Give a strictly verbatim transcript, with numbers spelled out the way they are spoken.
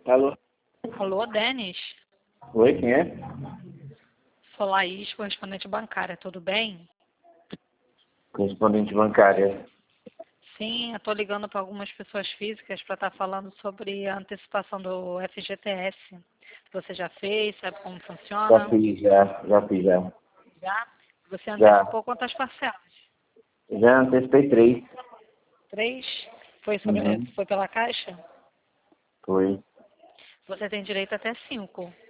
Alô? Alô, Denis? Oi, quem é? Sou Laís, correspondente bancária, tudo bem? Correspondente bancária. Sim, eu estou ligando para algumas pessoas físicas para estar falando sobre a antecipação do F G T S. Você já fez? Sabe como funciona? Já fiz, já. Já fiz, já. Já? Você Já. antecipou quantas parcelas? Já antecipei três. Três? Foi, sobre, Uhum. foi pela Caixa? Foi. Você tem direito até cinco.